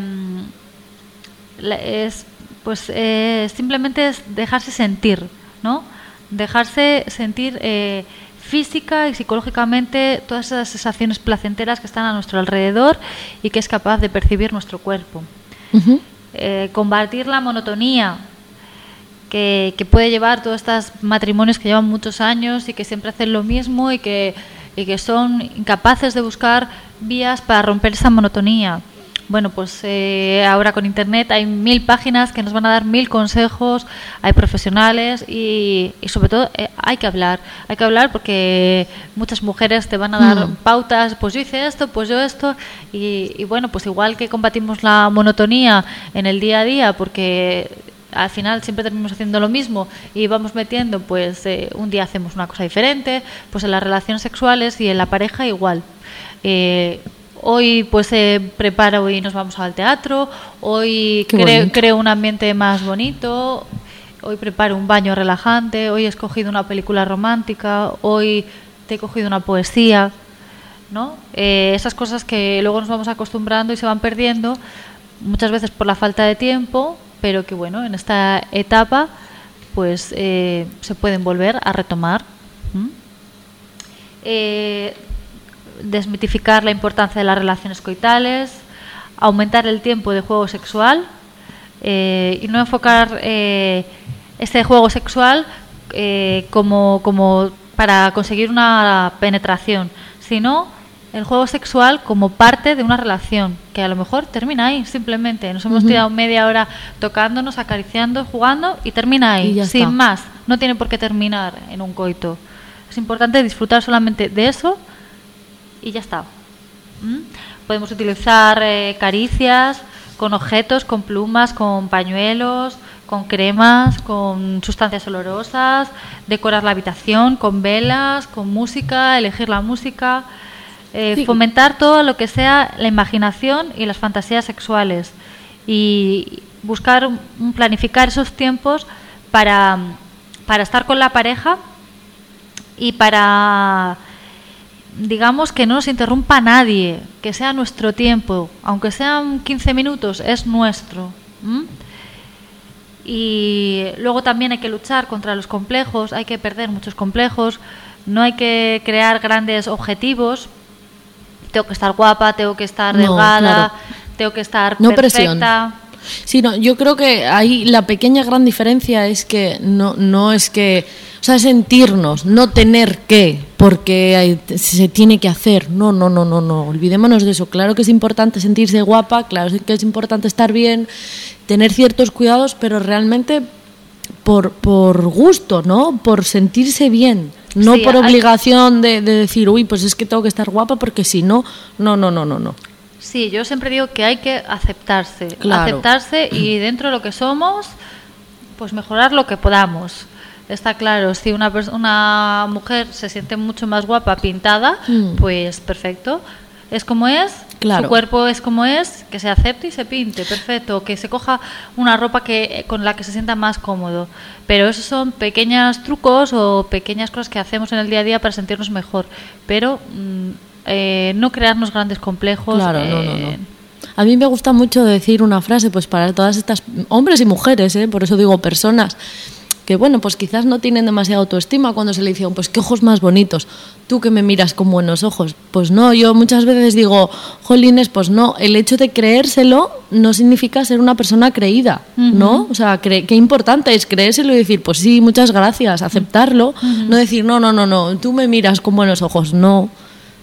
la- es pues eh, simplemente es dejarse sentir, ¿no? Dejarse sentir eh, física y psicológicamente todas esas sensaciones placenteras que están a nuestro alrededor y que es capaz de percibir nuestro cuerpo. Ujú. Eh, combatir la monotonía que, que puede llevar todos estos matrimonios que llevan muchos años y que siempre hacen lo mismo y que, y que son incapaces de buscar vías para romper esa monotonía. Bueno, pues eh, ahora con Internet hay mil páginas que nos van a dar mil consejos, hay profesionales y, y sobre todo eh, hay que hablar, hay que hablar porque muchas mujeres te van a dar Mm. pautas, pues yo hice esto, pues yo esto y, y bueno, pues igual que combatimos la monotonía en el día a día porque al final siempre terminamos haciendo lo mismo y vamos metiendo, pues eh, un día hacemos una cosa diferente, pues en las relaciones sexuales y en la pareja igual. Eh, Hoy pues eh, preparo y nos vamos al teatro, hoy Qué cre- bonito. creo un ambiente más bonito, hoy preparo un baño relajante, hoy he escogido una película romántica, hoy te he cogido una poesía, ¿no? Eh, esas cosas que luego nos vamos acostumbrando y se van perdiendo, muchas veces por la falta de tiempo, pero que bueno, en esta etapa pues eh, se pueden volver a retomar. ¿Mm? Eh, desmitificar la importancia de las relaciones coitales, aumentar el tiempo de juego sexual eh, y no enfocar eh, este juego sexual eh, como, como para conseguir una penetración, sino el juego sexual como parte de una relación que a lo mejor termina ahí, simplemente nos hemos Ujú. tirado media hora tocándonos, acariciando, jugando y termina ahí, Y ya sin está. más, no tiene por qué terminar en un coito. Es importante disfrutar solamente de eso y ya está. ¿Mm? Podemos utilizar eh, caricias con objetos, con plumas, con pañuelos, con cremas, con sustancias olorosas, decorar la habitación con velas, con música, elegir la música, eh, Sí. fomentar todo lo que sea la imaginación y las fantasías sexuales y buscar un- planificar esos tiempos para, para estar con la pareja y para, digamos, que no nos interrumpa nadie, que sea nuestro tiempo, aunque sean quince minutos, es nuestro. ¿M? Y luego también hay que luchar contra los complejos, hay que perder muchos complejos, no hay que crear grandes objetivos. Tengo que estar guapa, tengo que estar No, delgada, claro. tengo que estar No presión. perfecta. Sí, no, yo creo que ahí la pequeña gran diferencia es que no, no es que, o sea, sentirnos, no tener que, porque hay- se tiene que hacer. No, no, no, no, no, olvidémonos de eso. Claro que es importante sentirse guapa, claro que es importante estar bien, tener ciertos cuidados, pero realmente por, por gusto, ¿no? Por sentirse bien, no Sí, por hay- obligación de, de decir, uy, pues es que tengo que estar guapa porque si no, no, no, no, no, no. Sí, yo siempre digo que hay que aceptarse, Claro. aceptarse y dentro de lo que somos, pues mejorar lo que podamos. Está claro, si una, pers- una mujer se siente mucho más guapa pintada, Mm. pues perfecto. Es como es, Claro. su cuerpo es como es, que se acepte y se pinte, perfecto. Que se coja una ropa que con la que se sienta más cómodo. Pero esos son pequeños trucos o pequeñas cosas que hacemos en el día a día para sentirnos mejor. Pero mm, eh, no crearnos grandes complejos. Claro, no, no, eh, no. A mí me gusta mucho decir una frase, pues para todas estas hombres y mujeres, ¿eh? Por eso digo personas, que bueno, pues quizás no tienen demasiada autoestima cuando se le dicen, pues qué ojos más bonitos, tú que me miras con buenos ojos. Pues no, yo muchas veces digo, jolines, pues no, el hecho de creérselo no significa ser una persona creída, ¿no? O sea, cre- qué importante es creérselo y decir, pues sí, muchas gracias, aceptarlo, no decir, no, no, no, no, tú me miras con buenos ojos, no.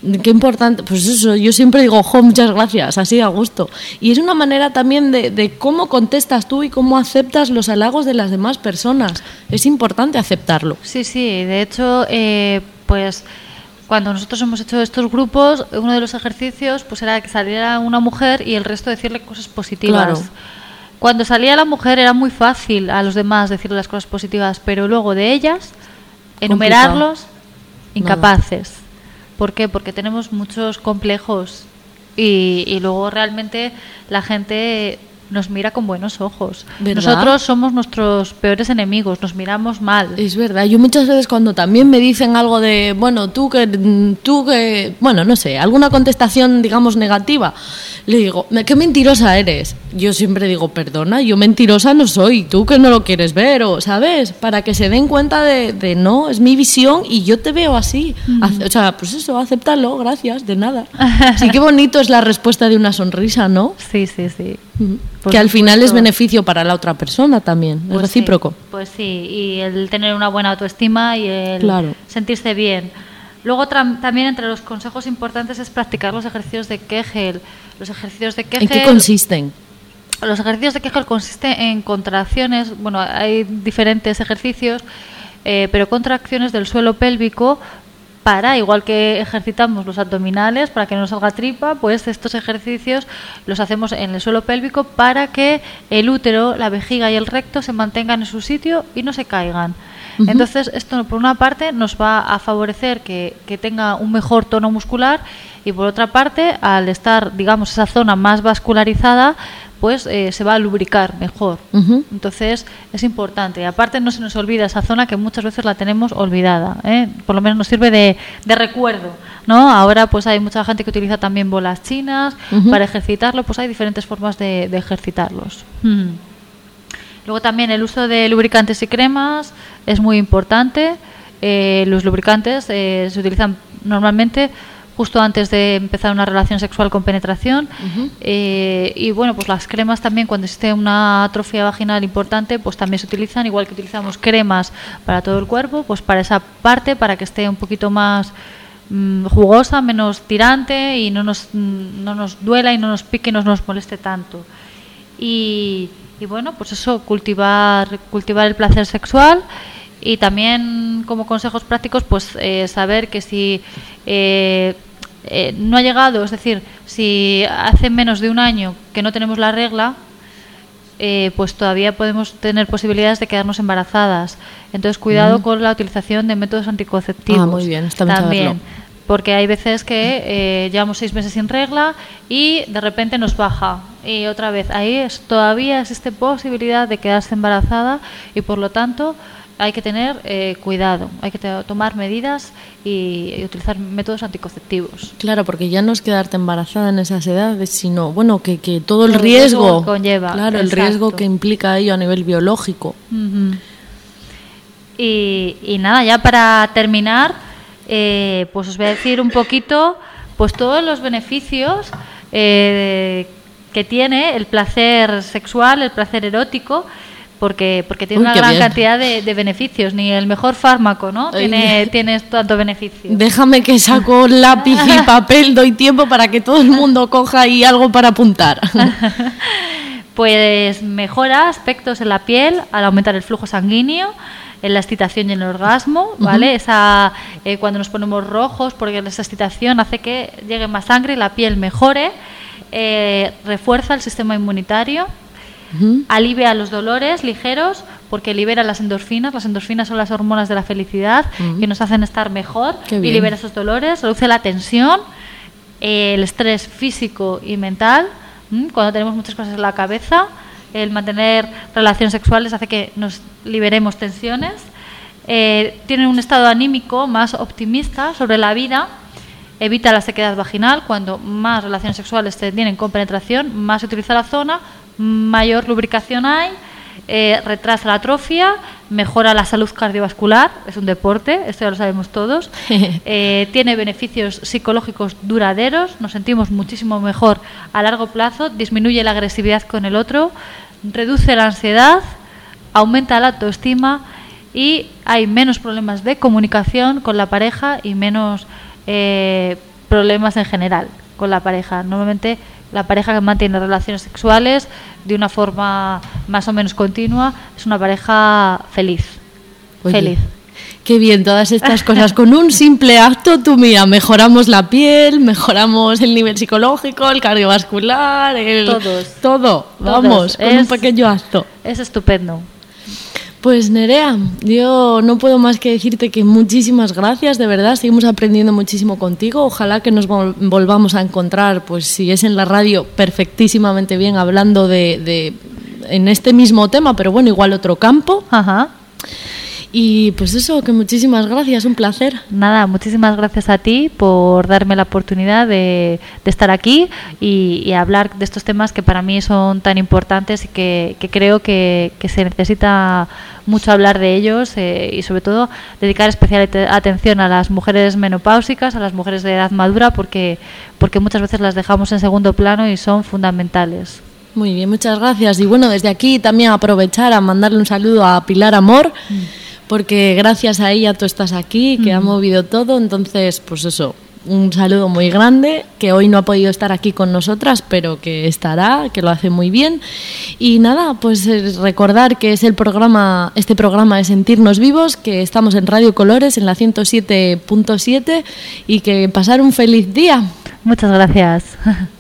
Qué importante, pues eso, yo siempre digo, jo, muchas gracias, así a gusto. Y es una manera también de, de cómo contestas tú y cómo aceptas los halagos de las demás personas. Es importante aceptarlo. Sí, sí, de hecho, eh, pues cuando nosotros hemos hecho estos grupos, uno de los ejercicios pues era que saliera una mujer y el resto decirle cosas positivas. Claro. Cuando salía la mujer era muy fácil a los demás decirle las cosas positivas, pero luego de ellas, enumerarlos, Complicado. incapaces. Nada. ¿Por qué? Porque tenemos muchos complejos y, y luego realmente la gente nos mira con buenos ojos. ¿Verdad? Nosotros somos nuestros peores enemigos, nos miramos mal. Es verdad, yo muchas veces cuando también me dicen algo de, bueno, tú que, tú que, bueno, no sé, alguna contestación, digamos, negativa, le digo, qué mentirosa eres. Yo siempre digo, perdona, yo mentirosa no soy, tú que no lo quieres ver, o, ¿sabes? Para que se den cuenta de, de no, es mi visión y yo te veo así. Mm. O sea, pues eso, acéptalo, gracias, de nada. Sí, qué bonito es la respuesta de una sonrisa, ¿no? Sí, sí, sí. Mm. Que al final es beneficio para la otra persona también, pues es recíproco. Sí, pues sí, y el tener una buena autoestima y el claro. sentirse bien. Luego tra- también entre los consejos importantes es practicar los ejercicios de Kegel. Los ejercicios de Kegel. ¿En qué consisten? Los ejercicios de Kegel consisten en contracciones, bueno, hay diferentes ejercicios, eh, pero contracciones del suelo pélvico para, igual que ejercitamos los abdominales para que no nos salga tripa, pues estos ejercicios los hacemos en el suelo pélvico para que el útero, la vejiga y el recto se mantengan en su sitio y no se caigan. Uh-huh. Entonces, esto por una parte nos va a favorecer que, que tenga un mejor tono muscular y por otra parte, al estar, digamos, esa zona más vascularizada, pues eh, se va a lubricar mejor. Uh-huh. Entonces es importante. Y aparte no se nos olvida esa zona que muchas veces la tenemos olvidada, ¿eh? Por lo menos nos sirve de, de recuerdo, ¿no? Ahora pues hay mucha gente que utiliza también bolas chinas uh-huh. para ejercitarlo, pues hay diferentes formas de, de ejercitarlos. Uh-huh. Luego también el uso de lubricantes y cremas es muy importante. Eh, los lubricantes eh, se utilizan normalmente justo antes de empezar una relación sexual con penetración. Uh-huh. eh, y bueno, pues las cremas también, cuando existe una atrofia vaginal importante, pues también se utilizan, igual que utilizamos cremas para todo el cuerpo, pues para esa parte, para que esté un poquito más mmm, jugosa, menos tirante y no nos, no nos duela y no nos pique y no nos moleste tanto. Y, y bueno, pues eso, cultivar, cultivar el placer sexual. Y también como consejos prácticos, pues eh, saber que si eh, eh, no ha llegado, es decir, si hace menos de un año que no tenemos la regla, eh, pues todavía podemos tener posibilidades de quedarnos embarazadas. Entonces, cuidado mm. con la utilización de métodos anticonceptivos. Ah, muy bien, está bien también. saberlo. Porque hay veces que eh, llevamos seis meses sin regla y de repente nos baja. Y otra vez, ahí es, todavía existe posibilidad de quedarse embarazada y por lo tanto hay que tener eh, cuidado, hay que te- tomar medidas y, y utilizar métodos anticonceptivos. Claro, porque ya no es quedarte embarazada en esas edades, sino bueno que, que todo el Todo riesgo eso conlleva, claro, el exacto. riesgo que implica ello a nivel biológico. Uh-huh. Y, y nada, ya para terminar, eh, pues os voy a decir un poquito, pues todos los beneficios eh, que tiene el placer sexual, el placer erótico. Porque, porque tiene Uy, una qué gran bien. cantidad de, de beneficios. Ni el mejor fármaco, ¿no? Ay, Tiene, tiene tanto beneficio. Déjame que saco lápiz y papel, doy tiempo para que todo el mundo coja ahí algo para apuntar. Pues mejora aspectos en la piel al aumentar el flujo sanguíneo, en la excitación y en el orgasmo, ¿vale? Uh-huh. Esa, eh, cuando nos ponemos rojos, porque esa excitación hace que llegue más sangre y la piel mejore, eh, refuerza el sistema inmunitario. Uh-huh. Alivia los dolores ligeros porque libera las endorfinas. Las endorfinas son las hormonas de la felicidad uh-huh. que nos hacen estar mejor y libera esos dolores. Reduce la tensión, eh, el estrés físico y mental. ¿Mm? Cuando tenemos muchas cosas en la cabeza, el mantener relaciones sexuales hace que nos liberemos tensiones. Eh, tiene un estado anímico más optimista sobre la vida. Evita la sequedad vaginal. Cuando más relaciones sexuales se tienen con penetración, más se utiliza la zona, mayor lubricación hay, eh, retrasa la atrofia, mejora la salud cardiovascular, es un deporte, esto ya lo sabemos todos, eh, tiene beneficios psicológicos duraderos, nos sentimos muchísimo mejor a largo plazo, disminuye la agresividad con el otro, reduce la ansiedad, aumenta la autoestima y hay menos problemas de comunicación con la pareja y menos eh, problemas en general con la pareja. Normalmente la pareja que mantiene relaciones sexuales de una forma más o menos continua es una pareja feliz. Oye, feliz. Qué bien, todas estas cosas. Con un simple acto, tú mira, mejoramos la piel, mejoramos el nivel psicológico, el cardiovascular, el... Todos. Todo, Todos. vamos, con es, un pequeño acto. Es estupendo. Pues Nerea, yo no puedo más que decirte que muchísimas gracias, de verdad, seguimos aprendiendo muchísimo contigo, ojalá que nos vol- volvamos a encontrar, pues si es en la radio, perfectísimamente bien, hablando de, de en este mismo tema, pero bueno, igual otro campo. Ajá. Y pues eso, que muchísimas gracias, un placer. Nada, muchísimas gracias a ti por darme la oportunidad de, de estar aquí y, y hablar de estos temas que para mí son tan importantes y que, que creo que, que se necesita mucho hablar de ellos eh, y sobre todo dedicar especial atención a las mujeres menopáusicas, a las mujeres de edad madura, porque, porque muchas veces las dejamos en segundo plano y son fundamentales. Muy bien, muchas gracias. Y bueno, desde aquí también aprovechar a mandarle un saludo a Pilar Amor, mm. porque gracias a ella tú estás aquí, que mm. ha movido todo. Entonces, pues eso, un saludo muy grande, que hoy no ha podido estar aquí con nosotras, pero que estará, que lo hace muy bien. Y nada, pues recordar que es el programa, este programa de Sentirnos Vivos, que estamos en Radio Colores, en la ciento siete punto siete, y que pasar un feliz día. Muchas gracias.